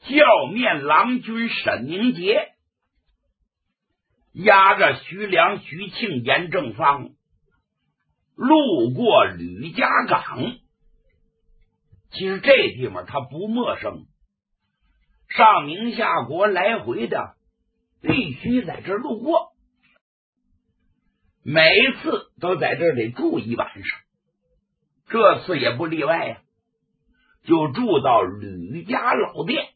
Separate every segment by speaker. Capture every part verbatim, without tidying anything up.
Speaker 1: 教面郎君沈明杰押着徐良、徐庆、严正方路过吕家港。其实这地方他不陌生，上明下国来回的必须在这儿路过，每次都在这儿得住一晚上，这次也不例外呀、啊，就住到吕家老店。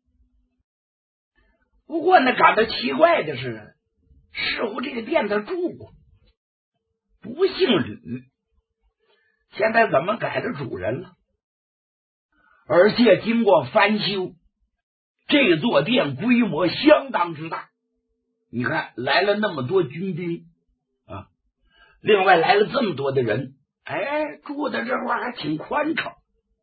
Speaker 1: 不过呢，感到奇怪的是，似乎这个店他住过，不姓吕，现在怎么改了主人了？而且经过翻修，这座店规模相当之大。你看，来了那么多军兵啊，另外来了这么多的人，哎，住的这块还挺宽敞。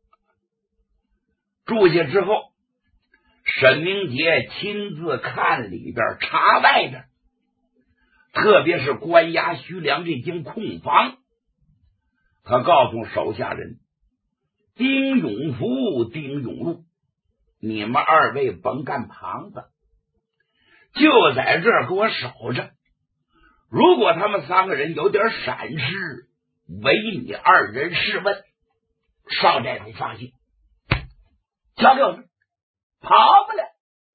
Speaker 1: 住下之后，沈明杰亲自看里边查外边，特别是关押徐良这间空房，他告诉手下人丁永福、丁永禄，你们二位甭干旁子，就在这儿给我守着，如果他们三个人有点闪失，唯你二人试问。少寨主放心，交给我们，跑不了。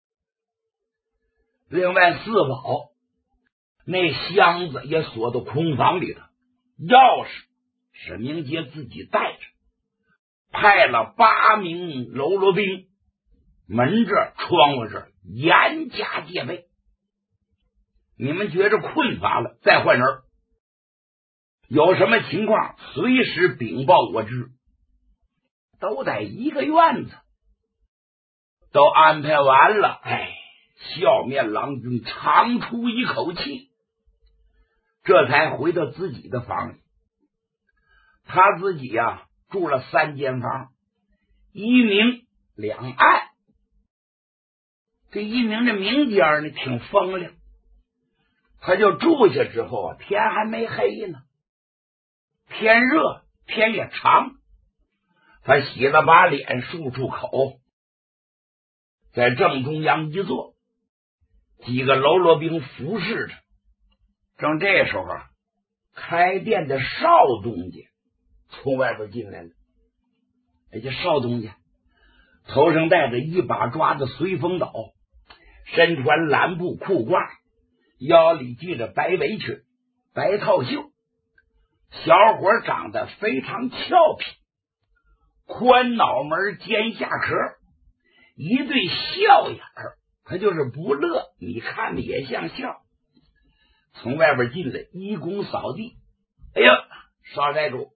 Speaker 1: 另外四宝那箱子也锁到空房里头，钥匙沈明杰自己带着，派了八名喽啰兵，门这窗户这严加戒备。你们觉着困乏了再换人，有什么情况随时禀报我知。都在一个院子都安排完了，哎，笑面郎君长出一口气，这才回到自己的房里。他自己呀、啊、住了三间房，一明两暗。这一明的明间呢挺风凉，他就住下之后啊，天还没黑呢，天热天也长，他洗了把脸，漱漱口，在正中央一坐，几个喽啰兵服侍着。正这时候啊，开店的少东家从外边进来了。哎，这少东家头上戴着一把抓的随风斗，身穿蓝布裤褂，腰里系着白围裙、白套袖，小伙长得非常俏皮，宽脑门尖下壳，一对笑眼儿，他就是不乐，你看着也像笑。从外边进来，一躬扫地。哎呀，少寨主，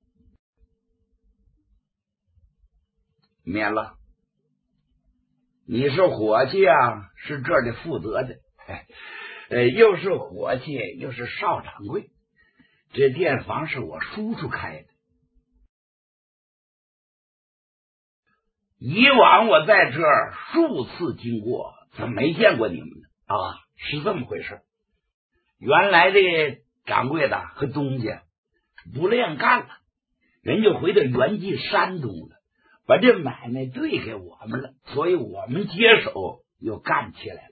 Speaker 1: 免了。你是伙计啊，是这儿的负责的，呃，又是伙计，又是少掌柜。这店房是我叔叔开的。以往我在这儿数次经过，怎么没见过你们呢？啊，是这么回事。原来这掌柜的和东家不愿干了，人就回到原籍山东了，把这买卖对给我们了，所以我们接手又干起来了。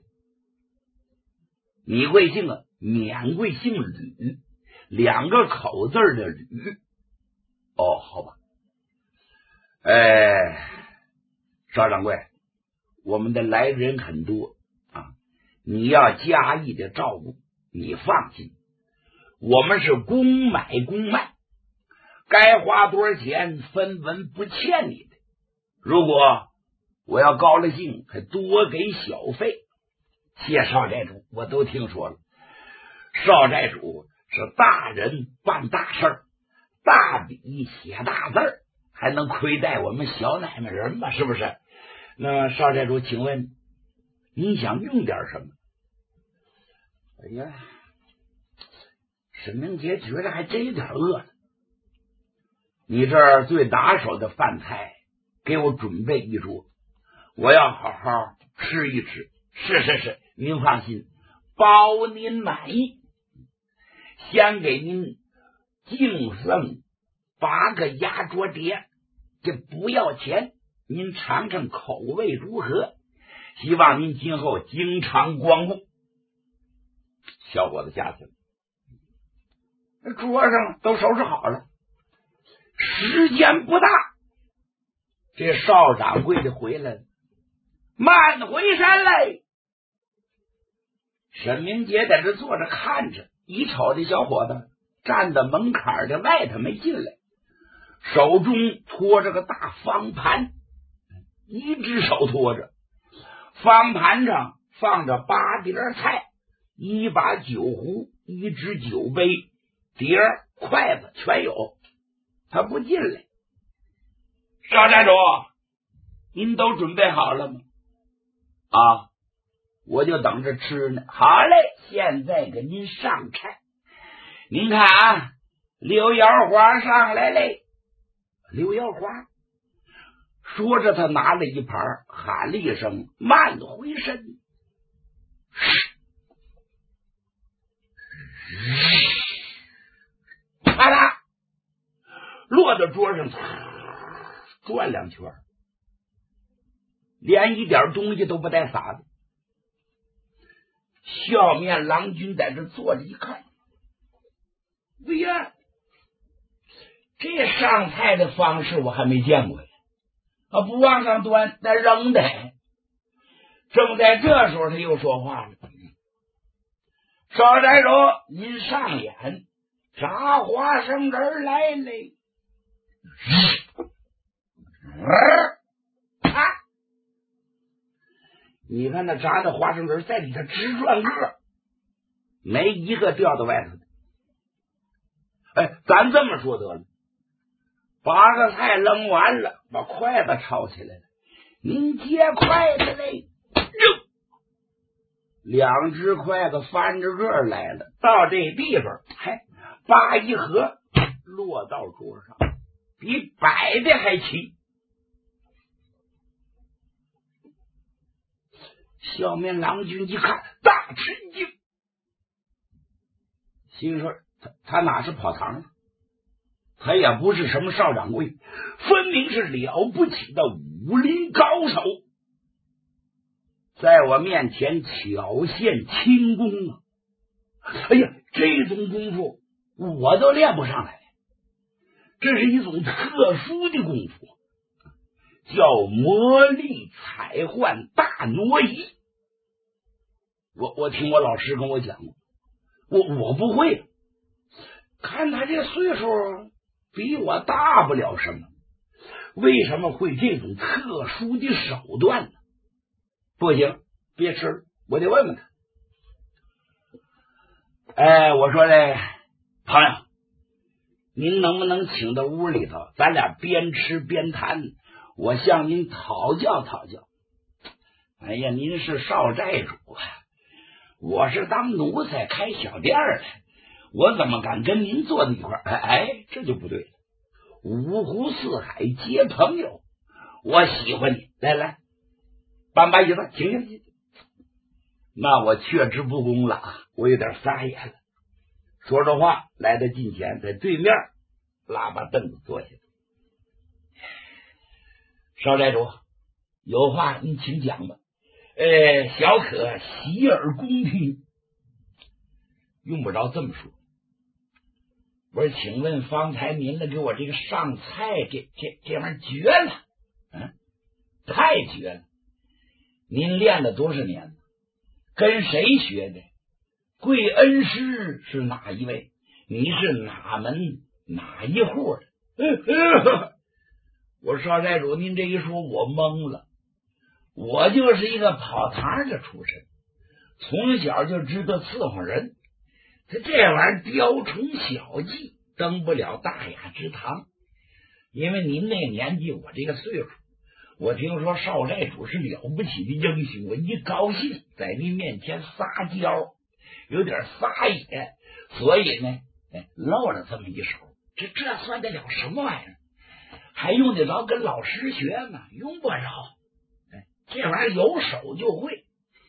Speaker 1: 你贵姓啊？免贵姓吕，两个口字的吕。哦，好吧。哎，少掌柜，我们的来人很多啊，你要加意的照顾。你放心，我们是公买公卖，该花多少钱分文不欠你的。如果我要高了兴，还多给小费。谢少寨主，我都听说了。少寨主是大人办大事儿，大笔写大字儿，还能亏待我们小买卖人吗？是不是？那么少寨主，请问你想用点什么？哎呀，沈明杰觉得还真有点饿了。你这儿最拿手的饭菜，给我准备一桌，我要好好吃一吃。是是是，您放心，包您满意。先给您敬赠八个鸭桌碟，这不要钱，您尝尝口味如何？ 希望您今后经常光顾。小伙子下去了，桌上都收拾好了。时间不大，这邵掌柜的回来了，慢回山来。沈明杰在这坐着看着，一瞅这小伙子站在门槛的外头没进来，手中托着个大方盘，一只手托着，方盘上放着八碟菜，一把酒壶，一只酒杯，碟儿筷子全有。他不进来。邵寨主，您都准备好了吗？啊，我就等着吃呢。好嘞，现在给您上菜。您看啊，刘瑶花上来嘞。刘瑶花说着，他拿了一盘，喊了一声慢回身。啪啦，落到桌上，转两圈，连一点东西都不带撒的。笑面郎君在这坐着一看，哎呀，这上菜的方式我还没见过呀！啊，不往上端，那扔的。正在这时候，他又说话了：“邵寨主，您上眼，炸花生仁来嘞！”啊！你看那炸的花生仁在里头直转个，没一个掉到外头的。哎，咱这么说得了，把个菜扔完了，把筷子抄起来了，您接筷子嘞。两只筷子翻着个来了，到这地方，嗨，叭一合，落到桌上，比摆的还齐。笑面郎君一看，大吃一惊，心说他他哪是跑堂，他也不是什么少掌柜，分明是了不起的武林高手，在我面前巧现轻功啊！哎呀，这种功夫我都练不上来，这是一种特殊的功夫，叫魔力彩幻大挪移。我我听我老师跟我讲过，我我不会。看他这岁数比我大不了什么，为什么会这种特殊的手段呢？不行，别吃了，我得问问他。哎，我说嘞，朋友，您能不能请到屋里头，咱俩边吃边谈，我向您讨教讨教。哎呀，您是少寨主啊，我是当奴才开小店的，我怎么敢跟您坐在一块儿？哎哎，这就不对了。五湖四海皆朋友，我喜欢你，来来，搬把椅子，请请请。那我却之不恭了，我有点撒野了。说着话，来到近前，在对面拉把凳子坐下。少寨主，有话您请讲吧。呃，小可洗耳恭听。用不着这么说。我说，请问方才您的给我这个上菜，这这这玩意儿绝了，嗯，太绝了！您练了多少年？跟谁学的？贵恩师是哪一位？你是哪门哪一户的？呃、我说少寨主，您这一说，我懵了。我就是一个跑堂的出身，从小就知道伺候人。他这玩意儿雕虫小技，登不了大雅之堂。因为您那年纪，我这个岁数，我听说少寨主是了不起的英雄，我一高兴在您面前撒娇，有点撒野，所以呢，哎，露了这么一手。这这算得了什么玩意儿？还用得着跟老师学吗？用不着。哎，这玩意儿有手就会。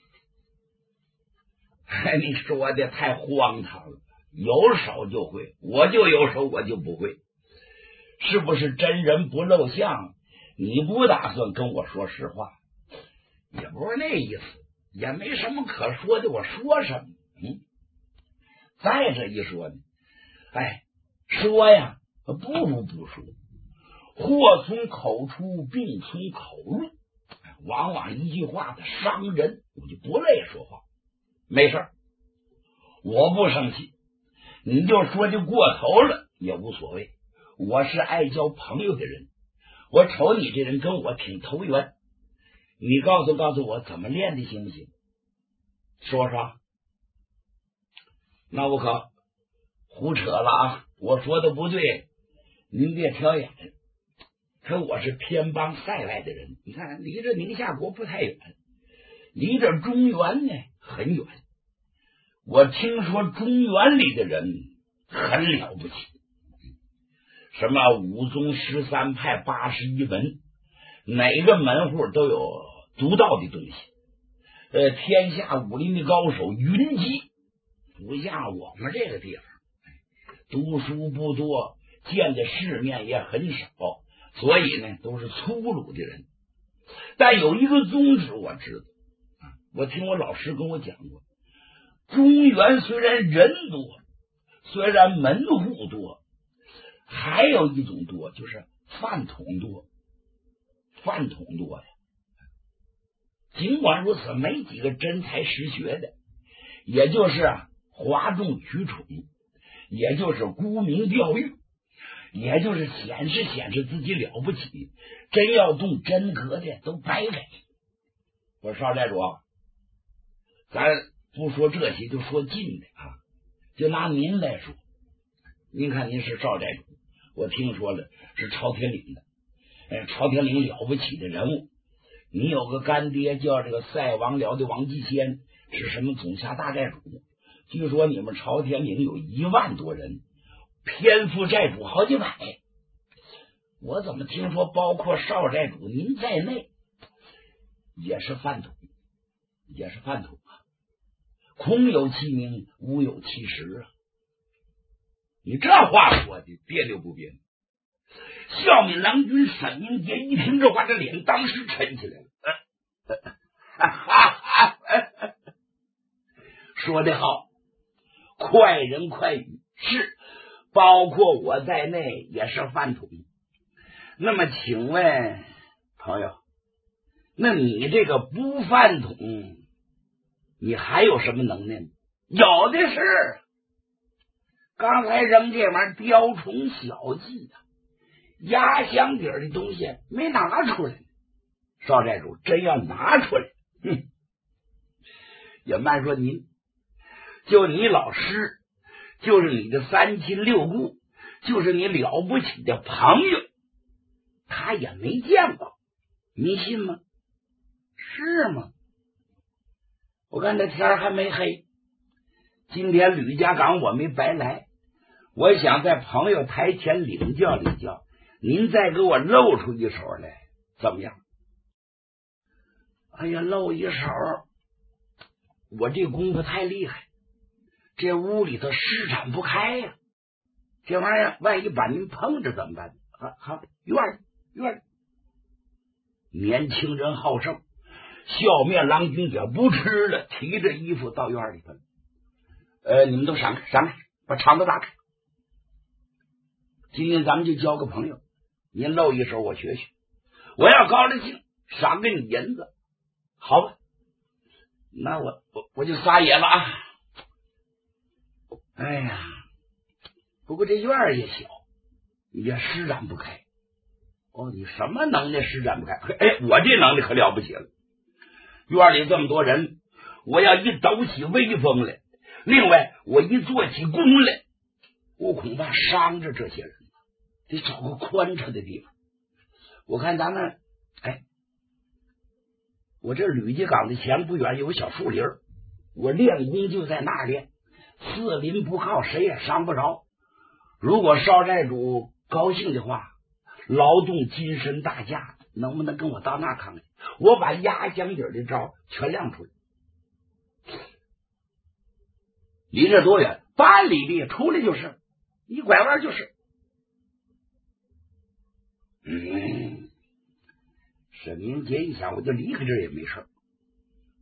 Speaker 1: 哎，你说的太荒唐了，有手就会，我就有手，我就不会，是不是真人不露相？你不打算跟我说实话？也不是那意思，也没什么可说的，我说什么？嗯，再这一说呢，哎，说呀，不如不说。祸从口出，病从口入，往往一句话的伤人，我就不乐意说话。没事，我不生气，你就说就过头了也无所谓。我是爱交朋友的人，我瞅你这人跟我挺投缘，你告诉告诉我怎么练的行不行？说说。那我可胡扯了啊！我说的不对，您别挑眼。可我是偏邦塞外的人，你看离这宁夏国不太远，离这中原呢很远。我听说中原里的人很了不起，什么五宗十三派八十一门，哪个门户都有独到的东西。呃，天下武林的高手云集，不像我们这个地方，读书不多，见的世面也很少，所以呢都是粗鲁的人。但有一个宗旨我知道，我听我老师跟我讲过，中原虽然人多，虽然门户多，还有一种多，就是饭桶多，饭桶多呀。尽管如此，没几个真才实学的，也就是哗众取宠，也就是沽名钓誉，也就是显示显示自己了不起，真要动真格的都白给。我说少寨主，咱不说这些，就说近的啊，就拿您来说，您看您是少寨主，我听说了是朝天岭的，哎，朝天岭了不起的人物。你有个干爹叫这个赛王辽的王继先，是什么总辖大寨主，据说你们朝天岭有一万多人，偏副寨主好几百。我怎么听说包括少寨主您在内也是饭桶，也是饭桶啊，空有其名，无有其实啊。你这话说的别扭不别扭？孝敏郎君沈明杰一听这话，这脸当时沉起来了。说得好，快人快语，是包括我在内也是饭桶。那么请问朋友，那你这个不饭桶，你还有什么能耐？有的是。刚才扔这玩意儿雕虫小技啊，压箱底的东西没拿出来。少寨主真要拿出来，哼，也慢说您，就你老师，就是你的三亲六故，就是你了不起的朋友，他也没见过，你信吗？是吗？我看这天还没黑，今天吕家岗我没白来，我想在朋友台前领教领教，您再给我露出一手来，怎么样？哎呀，露一手，我这功夫太厉害，这屋里头施展不开呀、啊。这玩意儿万一把您碰着怎么办？好、啊、好，院儿院儿，年轻人好胜，笑面郎君也不吃了，提着衣服到院里头。呃，你们都闪开闪开，把场子打开。今天咱们就交个朋友，您露一手我学学，我要高了兴赏给你银子，好吧？那我我我就撒野了啊！哎呀，不过这院儿也小，也施展不开。哦，你什么能耐施展不开？哎，我这能力可了不起了。院里这么多人，我要一抖起威风来，另外我一做起功来，我恐怕伤着这些人，得找个宽敞的地方。我看咱们，哎，我这吕家岗的前不远有个小树林，我练功就在那练，四邻不靠，谁也伤不着。如果少寨主高兴的话，劳动金身大驾，能不能跟我到那看看？我把压箱底的招全亮出来。离这多远？半里地，出来就是，一拐弯就是。嗯，沈明杰一想，我就离开这儿也没事。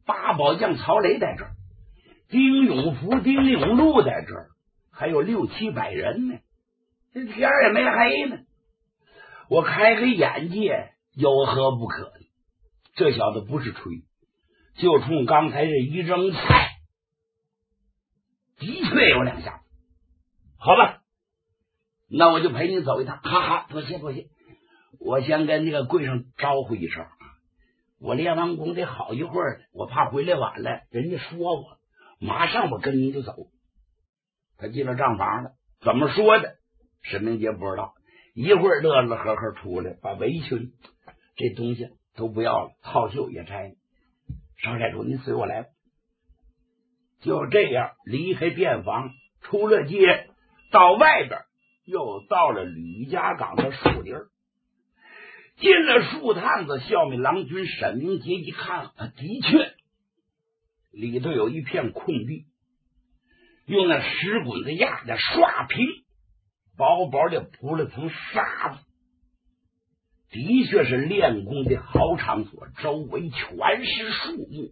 Speaker 1: 八宝将曹雷在这儿，丁永福、丁永禄在这儿，还有六七百人呢。这天也没黑呢，我开开眼界，有何不可的？这小子不是吹，就冲刚才这一扔菜，的确有两下子。好吧，那我就陪你走一趟。哈哈，多谢多谢。我先跟那个柜上招呼一声，我练完功得好一会儿，我怕回来晚了，人家说我，马上我跟您就走。他进了账房了，怎么说的？沈明杰不知道。一会儿乐乐呵呵出来，把围裙这东西都不要了，套袖也拆了。少寨主，您随我来吧。就这样离开店房，出了街，到外边，又到了吕家岗的树林。进了树探子，笑面郎君沈明杰一看，啊，的确里头有一片空地，用那石滚子压的刷平，薄薄的铺了层沙子，的确是练功的好场所，周围全是树木。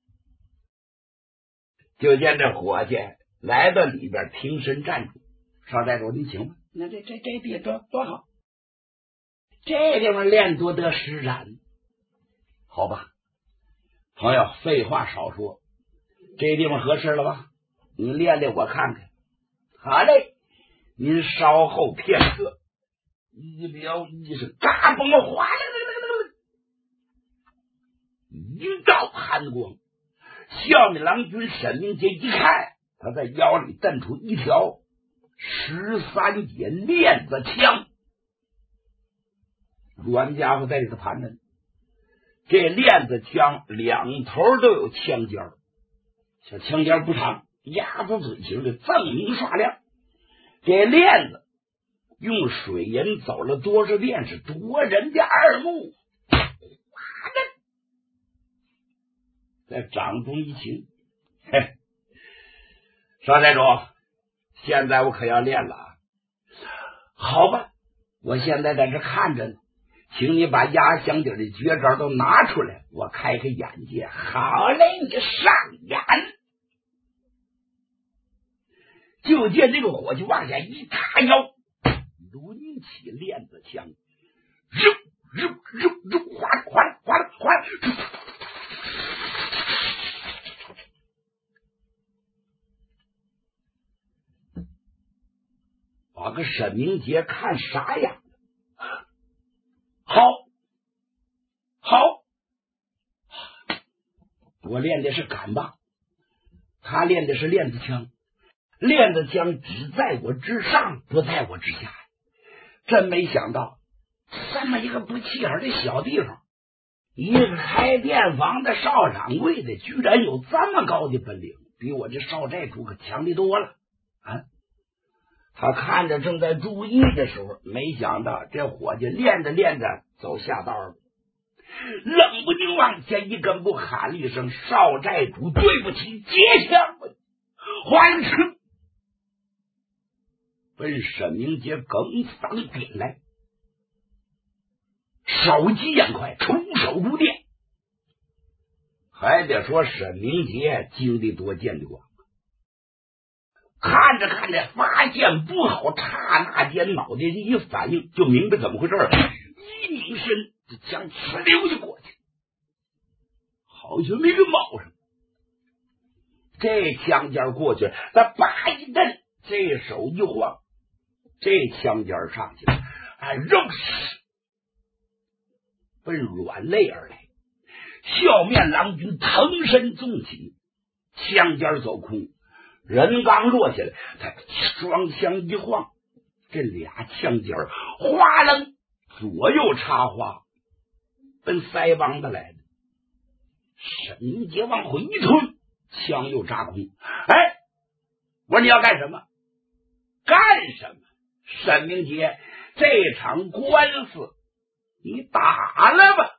Speaker 1: 就见这伙计来到里边，挺身站住。少寨主，您请吧。那这这这地多多好，这地方练多得施展。好吧，朋友，废话少说，这地方合适了吧？你练练我看看。好嘞，您稍后片刻。一撩一声，嘎嘣哗啦啦啦啦，一道寒光。笑面郎君沈明杰一看，他在腰里瞪出一条十三节链子枪，软家伙在里头盘着。这链子枪两头都有枪尖，小枪尖不长，鸭子嘴型的，锃明刷亮。这链子用水银走了多少遍，是夺人的耳目。在掌中一擒，嘿，少寨主，现在我可要练了啊！好吧，我现在在这看着呢，请你把压箱底的绝招都拿出来，我开开眼界。好嘞，你上眼！就见这个伙计往下一叉腰，抡起链子枪，肉肉肉肉，哗啦哗啦哗啦哗啦，把个沈明杰看傻眼了。好，好，我练的是杆棒，他练的是链子枪。链子枪只在我之上，不在我之下。真没想到，这么一个不起眼的小地方，一个开店房的少掌柜的，居然有这么高的本领，比我这少寨主可强的多了啊！他看着正在注意的时候，没想到这伙计练着练着走下道了，冷不丁往前一根步，喊了一声：“少寨主，对不起，接枪吧！”还是奔沈明杰梗嗓点来，手疾眼快，出手如电。还得说沈明杰经历多，见的广，看着看着发现不好，刹那间脑袋一反应，就明白怎么回事了。一拧身，这枪哧溜就过去，好像没个卯上。这枪尖过去，他叭一蹬，这手一晃，这枪尖上去了，啊，肉奔软肋而来。笑面郎君腾身纵起，枪尖走空，人刚落下来，他双枪一晃，这俩枪尖哗楞左右插花，奔腮帮子来的。沈明杰往回一推，枪又扎空。哎，我说你要干什么？干什么？沈明杰，这场官司你打了吧？